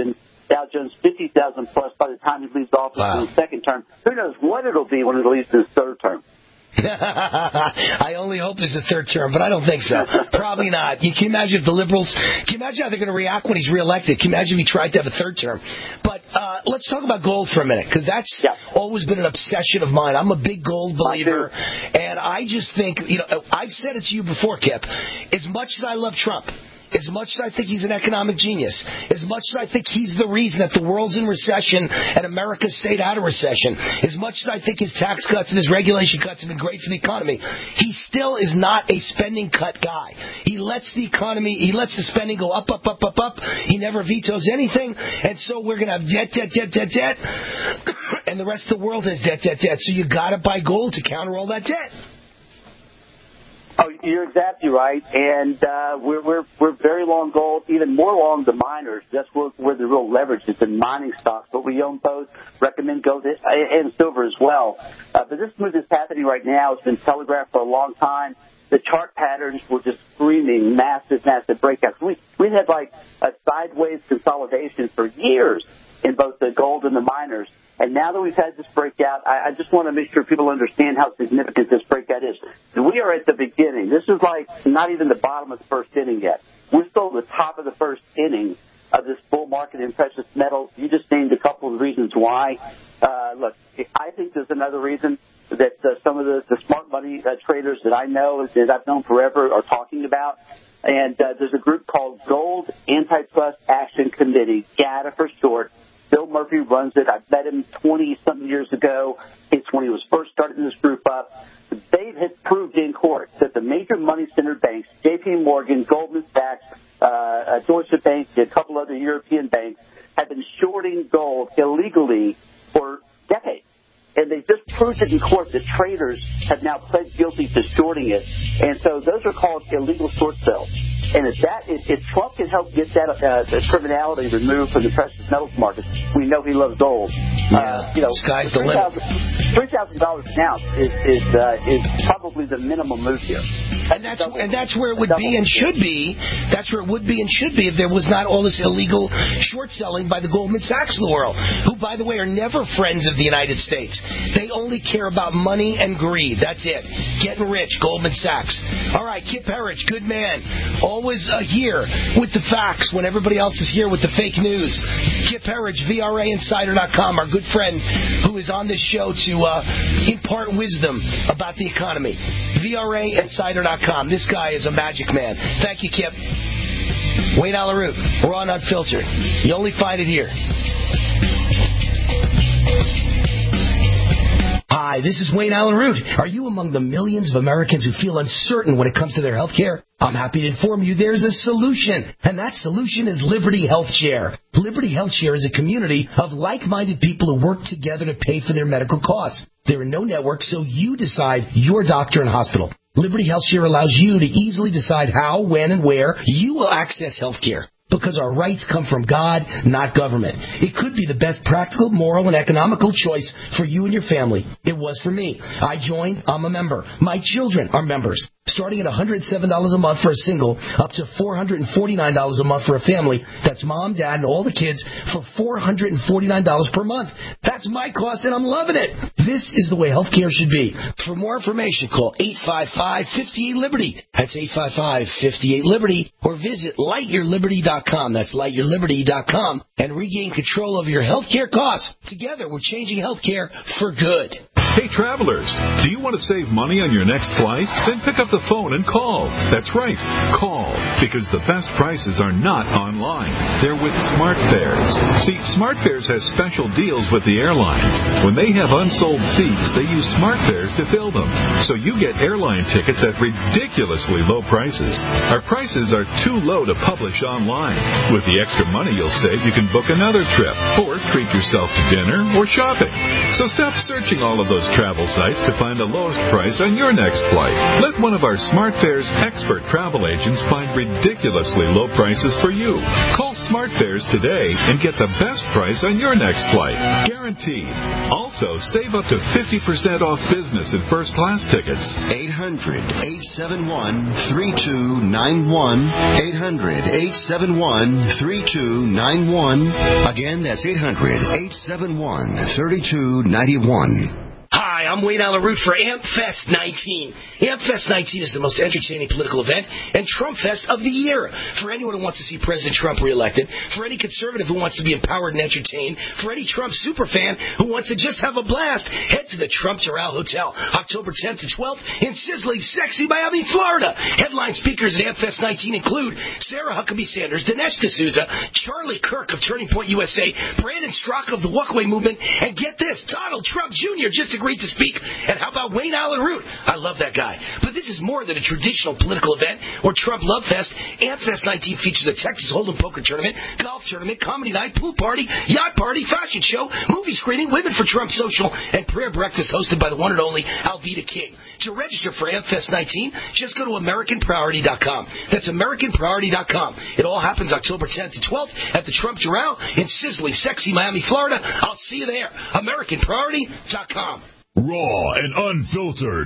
Dow Jones fifty thousand plus by the time he leaves office wow. in his second term. Who knows what it'll be when he leaves his third term. I only hope there's a third term, but I don't think so. Probably not. You can imagine if the Liberals, can you imagine how they're going to react when he's reelected? Can you imagine if he tried to have a third term? But uh, let's talk about gold for a minute, because that's yeah. always been an obsession of mine. I'm a big gold believer, and I just think, you know, I've said it to you before, Kip, as much as I love Trump, as much as I think he's an economic genius, as much as I think he's the reason that the world's in recession and America stayed out of recession, as much as I think his tax cuts and his regulation cuts have been great for the economy, he still is not a spending cut guy. He lets the economy, he lets the spending go up, up, up, up, up. He never vetoes anything, and so we're going to have debt, debt, debt, debt, debt, and the rest of the world has debt, debt, debt. So you got to buy gold to counter all that debt. Oh, you're exactly right, and uh, we're we're we're very long gold, even more long the miners. That's where, where the real leverage is in mining stocks. But we own both. Recommend gold and silver as well. Uh, but this move that's happening right now has been telegraphed for a long time. The chart patterns were just screaming massive, massive breakouts. We we had like a sideways consolidation for years in both the gold and the miners. And now that we've had this breakout, I, I just want to make sure people understand how significant this breakout is. We are at the beginning. This is like not even the bottom of the first inning yet. We're still at the top of the first inning of this bull market in precious metals. You just named a couple of reasons why. Uh, look, I think there's another reason that uh, some of the, the smart money uh, traders that I know, that I've known forever, are talking about. And uh, there's a group called Gold Antitrust Action Committee, GATA for short. Bill Murphy runs it. I met him twenty-something years ago. It's when he was first starting this group up. They had proved in court that the major money center banks, J P Morgan, Goldman Sachs, uh, Deutsche Bank, a couple other European banks, have been shorting gold illegally for decades. And they just proved it in court that traders have now pled guilty to shorting it. And so those are called illegal short sales. And if that, if, if Trump can help get that uh, criminality removed from the precious metals market, we know he loves gold. Yeah, uh, you know, sky's the limit. Three thousand dollars an ounce is is, uh, is probably the minimum move here. And that's and that's where it would be and should be. That's where it would be and should be if there was not all this illegal short selling by the Goldman Sachs of the world, who, by the way, are never friends of the United States. They only care about money and greed. That's it. Getting rich, Goldman Sachs. All right, Kip Herriage, good man. Always uh, here with the facts when everybody else is here with the fake news. Kip Herriage, V R A Insider dot com, our good friend who is on this show to uh, impart wisdom about the economy. V R A Insider dot com. This guy is a magic man. Thank you, Kip. Wayne Allyn Root. We're on Unfiltered. You only find it here. Hi, this is Wayne Allyn Root. Are you among the millions of Americans who feel uncertain when it comes to their health care? I'm happy to inform you there's a solution, and that solution is Liberty Health Share. Liberty Health Share is a community of like-minded people who work together to pay for their medical costs. There are no networks, so you decide your doctor and hospital. Liberty Health Share allows you to easily decide how, when, and where you will access health care. Because our rights come from God, not government. It could be the best practical, moral, and economical choice for you and your family. It was for me. I joined. I'm a member. My children are members. Starting at one hundred seven dollars a month for a single, up to four hundred forty-nine dollars a month for a family. That's mom, dad, and all the kids for four hundred forty-nine dollars per month. That's my cost, and I'm loving it. This is the way healthcare should be. For more information, call eight five five, five eight, Liberty. That's eight five five, five eight, Liberty. Or visit light your liberty dot com. That's light your liberty dot com. And regain control of your healthcare costs. Together, we're changing healthcare for good. Hey, travelers, do you want to save money on your next flight? Then pick up the phone and call. That's right, call, because the best prices are not online. They're with SmartFares. See, SmartFares has special deals with the airlines. When they have unsold seats, they use SmartFares to fill them. So you get airline tickets at ridiculously low prices. Our prices are too low to publish online. With the extra money you'll save, you can book another trip or treat yourself to dinner or shopping. So stop searching all of those countless travel sites to find the lowest price on your next flight. Let one of our SmartFares expert travel agents find ridiculously low prices for you. Call SmartFares today and get the best price on your next flight. Guaranteed. Also, save up to fifty percent off business and first class tickets. eight hundred, eight seven one, three two nine one. eight hundred, eight seven one, three two nine one. Again, that's eight hundred, eight seven one, three two nine one. Hi, I'm Wayne Allyn Root for AmpFest nineteen. AmpFest nineteen is the most entertaining political event and Trump Fest of the year. For anyone who wants to see President Trump reelected, for any conservative who wants to be empowered and entertained, for any Trump superfan who wants to just have a blast, head to the Trump Doral Hotel, October tenth to twelfth in sizzling, sexy Miami, Florida. Headline speakers at AmpFest nineteen include Sarah Huckabee Sanders, Dinesh D'Souza, Charlie Kirk of Turning Point U S A, Brandon Straka of the Walkaway Movement, and get this, Donald Trump Junior just agreed to speak. And how about Wayne Allyn Root? I love that guy. But this is more than a traditional political event or Trump Love Fest. AmpFest nineteen features a Texas Hold'em poker tournament, golf tournament, comedy night, pool party, yacht party, fashion show, movie screening, Women for Trump social, and prayer breakfast hosted by the one and only Alveda King. To register for AmpFest nineteen, just go to American Priority dot com. That's American Priority dot com. It all happens October tenth to twelfth at the Trump Doral in sizzling, sexy Miami, Florida. I'll see you there. American Priority dot com. Raw and unfiltered.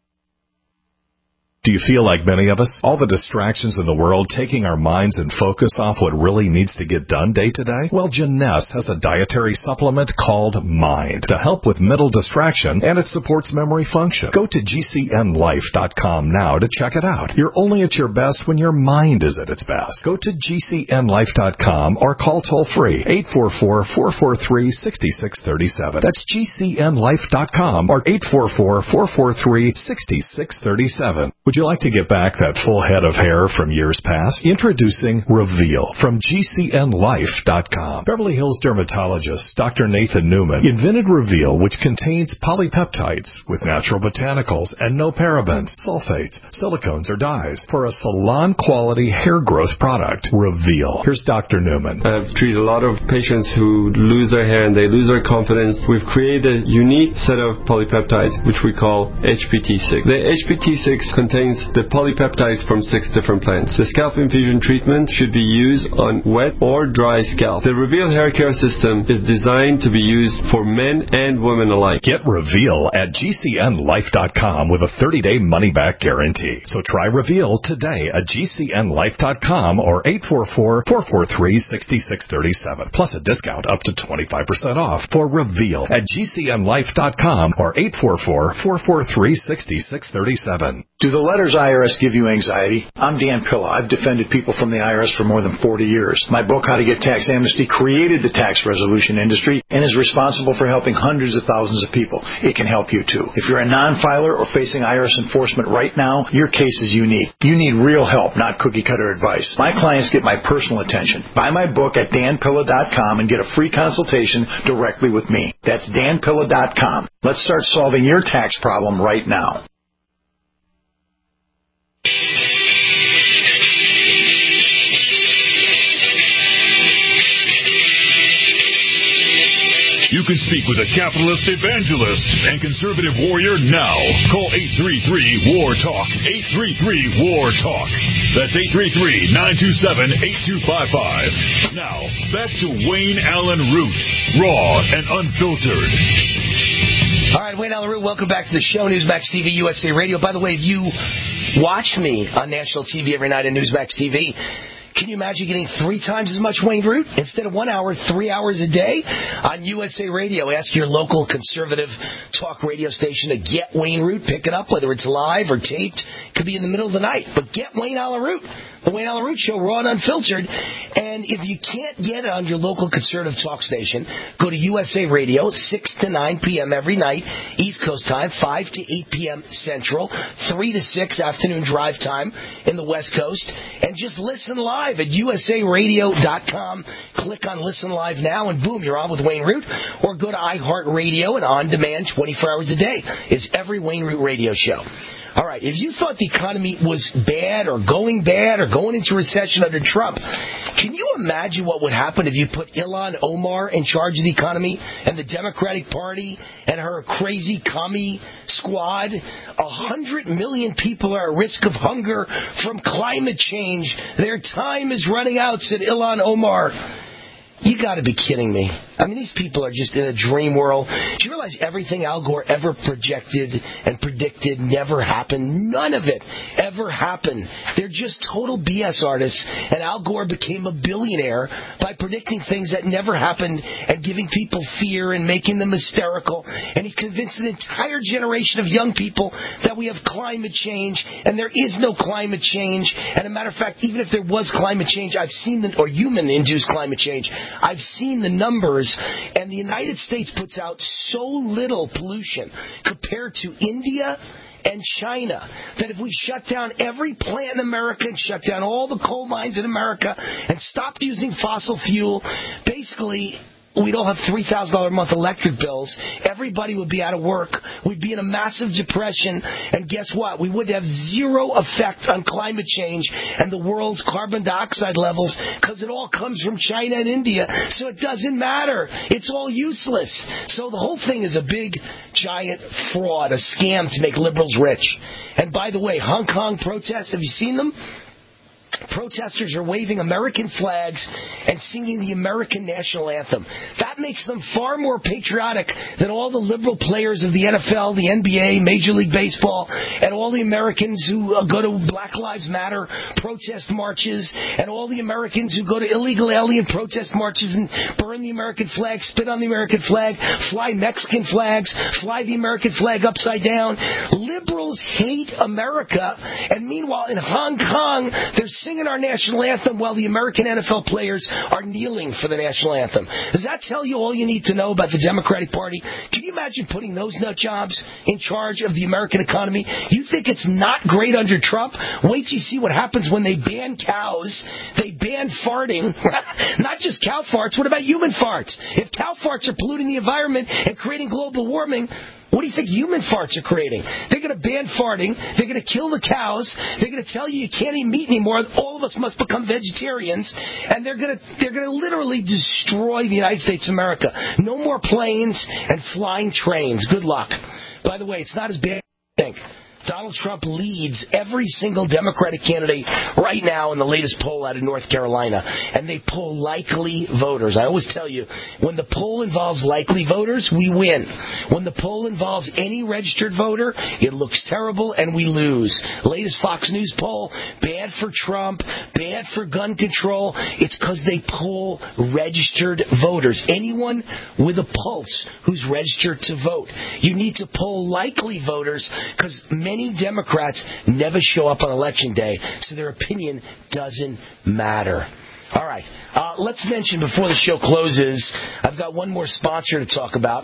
Do you feel like many of us? All the distractions in the world taking our minds and focus off what really needs to get done day to day? Well, Jeunesse has a dietary supplement called Mind to help with mental distraction, and it supports memory function. Go to G C N life dot com now to check it out. You're only at your best when your mind is at its best. Go to G C N life dot com or call toll-free eight four four, four four three, six six three seven. That's G C N life dot com or eight four four, four four three, six six three seven. Would you like to get back that full head of hair from years past? Introducing Reveal from G C N life dot com. Beverly Hills dermatologist Doctor Nathan Newman invented Reveal, which contains polypeptides with natural botanicals and no parabens, sulfates, silicones, or dyes for a salon-quality hair growth product. Reveal. Here's Doctor Newman. I've treated a lot of patients who lose their hair and they lose their confidence. We've created a unique set of polypeptides, which we call H P T six. The H P T six contains the polypeptides from six different plants. The scalp infusion treatment should be used on wet or dry scalp. The Reveal hair care system is designed to be used for men and women alike. Get Reveal at G C N life dot com with a thirty-day money-back guarantee. So try Reveal today at G C N life dot com or eight four four, four four three, six six three seven. Plus a discount up to twenty-five percent off for Reveal at G C N life dot com or eight four four, four four three, six six three seven. Do the letters I R S give you anxiety? I'm Dan Pilla. I've defended people from the I R S for more than forty years. My book, How to Get Tax Amnesty, created the tax resolution industry and is responsible for helping hundreds of thousands of people. It can help you too. If you're a non-filer or facing I R S enforcement right now, your case is unique. You need real help, not cookie-cutter advice. My clients get my personal attention. Buy my book at Dan Pilla dot com and get a free consultation directly with me. That's Dan Pilla dot com. Let's start solving your tax problem right now. You can speak with a capitalist evangelist and conservative warrior now. Call eight three three, W A R, TALK. eight three three, W A R, TALK. That's eight three three, nine two seven, eight two five five. Now, back to Wayne Allyn Root, raw and unfiltered. All right, Wayne Allyn Root, welcome back to the show, Newsmax T V, U S A Radio. By the way, if you watch me on national T V every night on Newsmax T V, can you imagine getting three times as much Wayne Root? Instead of one hour, three hours a day on U S A Radio. Ask your local conservative talk radio station to get Wayne Root. Pick it up, whether it's live or taped. It could be in the middle of the night. But get Wayne Allyn Root. The Wayne Allyn Root Show, raw and unfiltered. And if you can't get it on your local conservative talk station, go to U S A Radio, six to nine p.m. every night, East Coast time, five to eight p.m. Central, three to six afternoon drive time in the West Coast. And just listen live at U S A radio dot com. Click on Listen Live now, and boom, you're on with Wayne Root. Or go to iHeartRadio and on demand twenty-four hours a day is every Wayne Root radio show. All right, if you thought the economy was bad or going bad or going into recession under Trump, can you imagine what would happen if you put Ilhan Omar in charge of the economy and the Democratic Party and her crazy commie squad? A hundred million people are at risk of hunger from climate change. Their time is running out, said Ilhan Omar. You got to be kidding me. I mean, these people are just in a dream world. Do you realize everything Al Gore ever projected and predicted never happened? None of it ever happened. They're just total B S artists, and Al Gore became a billionaire by predicting things that never happened and giving people fear and making them hysterical. And he convinced an entire generation of young people that we have climate change, and there is no climate change. And a matter of fact, even if there was climate change, I've seen the, or human-induced climate change, I've seen the numbers, and the United States puts out so little pollution compared to India and China that if we shut down every plant in America and shut down all the coal mines in America and stopped using fossil fuel, basically we'd all have three thousand dollars a month electric bills. Everybody would be out of work. We'd be in a massive depression. And guess what? We would have zero effect on climate change and the world's carbon dioxide levels because it all comes from China and India. So it doesn't matter. It's all useless. So the whole thing is a big, giant fraud, a scam to make liberals rich. And by the way, Hong Kong protests, have you seen them? Protesters are waving American flags and singing the American national anthem. That makes them far more patriotic than all the liberal players of the N F L, the N B A, Major League Baseball, and all the Americans who go to Black Lives Matter protest marches, and all the Americans who go to illegal alien protest marches and burn the American flag, spit on the American flag, fly Mexican flags, fly the American flag upside down. Liberals hate America, and meanwhile in Hong Kong, they're singing our national anthem while the American N F L players are kneeling for the national anthem. Does that tell you all you need to know about the Democratic Party? Can you imagine putting those nut jobs in charge of the American economy? You think it's not great under Trump? Wait till you see what happens when they ban cows. They ban farting. Not just cow farts. What about human farts? If cow farts are polluting the environment and creating global warming, what do you think human farts are creating? They're going to ban farting. They're going to kill the cows. They're going to tell you you can't eat meat anymore. All of us must become vegetarians. And they're going to they're going to literally destroy the United States of America. No more planes and flying trains. Good luck. By the way, it's not as bad as you think. Donald Trump leads every single Democratic candidate right now in the latest poll out of North Carolina. And they poll likely voters. I always tell you, when the poll involves likely voters, we win. When the poll involves any registered voter, it looks terrible and we lose. Latest Fox News poll, bad for Trump, bad for gun control. It's because they poll registered voters. Anyone with a pulse who's registered to vote. You need to poll likely voters because many Many Democrats never show up on Election Day, so their opinion doesn't matter. All right. Uh, let's mention before the show closes, I've got one more sponsor to talk about.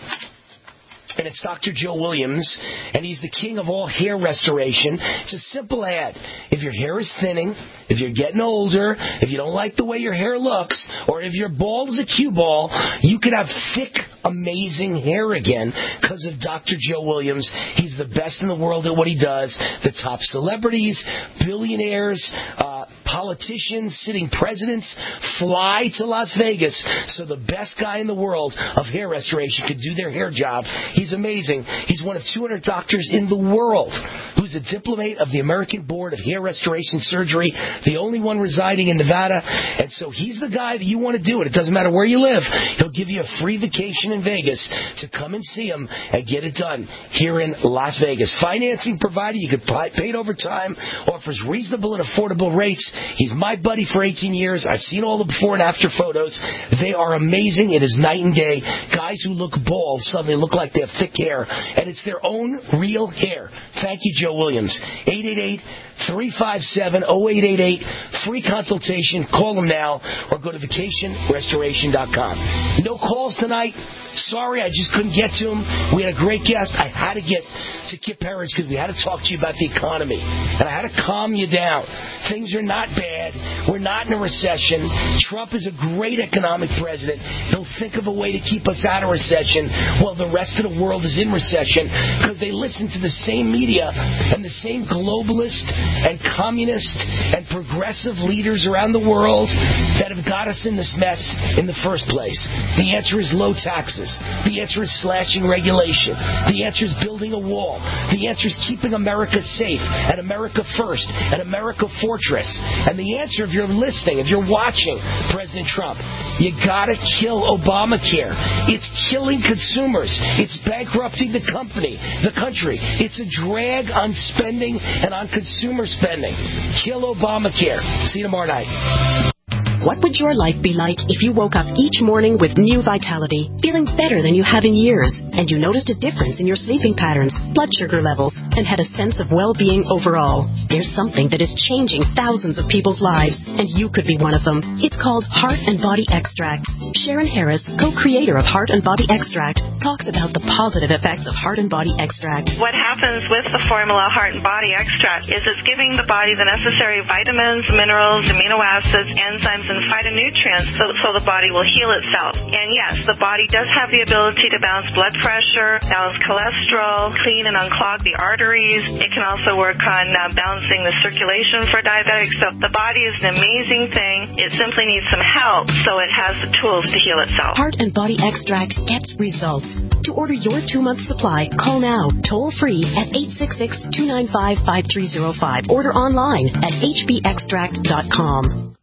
And it's Doctor Joe Williams, and he's the king of all hair restoration. It's a simple ad. If your hair is thinning, if you're getting older, if you don't like the way your hair looks, or if you're bald as a cue ball, you can have thick, amazing hair again because of Doctor Joe Williams. He's the best in the world at what he does. The top celebrities, billionaires, uh, politicians, sitting presidents fly to Las Vegas so the best guy in the world of hair restoration could do their hair job. He's amazing. He's one of two hundred doctors in the world who's a diplomat of the American Board of Hair Restoration Surgery, the only one residing in Nevada. And so he's the guy that you want to do it. It doesn't matter where you live. He'll give you a free vacation in Vegas to come and see him and get it done here in Las Vegas. Financing provided. You could pay it over time. Offers reasonable and affordable rates. He's my buddy for eighteen years. I've seen all the before and after photos. They are amazing. It is night and day. Guys who look bald suddenly look like they have thick hair, and it's their own real hair. Thank you, Joe Williams. eight eight eight three five seven, oh eight eight eight. Free consultation. Call them now or go to vacation restoration dot com. No calls tonight. Sorry, I just couldn't get to him. We had a great guest. I had to get to Kip Herriage because we had to talk to you about the economy. And I had to calm you down. Things are not bad. We're not in a recession. Trump is a great economic president. He'll think of a way to keep us out of recession while the rest of the world is in recession because they listen to the same media and the same globalist and communist and progressive leaders around the world that have got us in this mess in the first place. The answer is low taxes. The answer is slashing regulation. The answer is building a wall. The answer is keeping America safe and America first and America fortress. And the answer, if you're listening, if you're watching President Trump, you gotta kill Obamacare. It's killing consumers. It's bankrupting the company, the country. It's a drag on spending and on consumer spending. Kill Obamacare. See you tomorrow night. What would your life be like if you woke up each morning with new vitality, feeling better than you have in years, and you noticed a difference in your sleeping patterns, blood sugar levels, and had a sense of well-being overall? There's something that is changing thousands of people's lives, and you could be one of them. It's called Heart and Body Extract. Sharon Harris, co-creator of Heart and Body Extract, talks about the positive effects of Heart and Body Extract. What happens with the formula Heart and Body Extract is it's giving the body the necessary vitamins, minerals, amino acids, enzymes, and phytonutrients so, so the body will heal itself. And yes, the body does have the ability to balance blood pressure, balance cholesterol, clean and unclog the arteries. It can also work on uh, balancing the circulation for diabetics. So the body is an amazing thing. It simply needs some help so it has the tools to heal itself. Heart and Body Extract gets results. To order your two-month supply, call now, toll-free at eight six six, two nine five, five three zero five. Order online at h b extract dot com.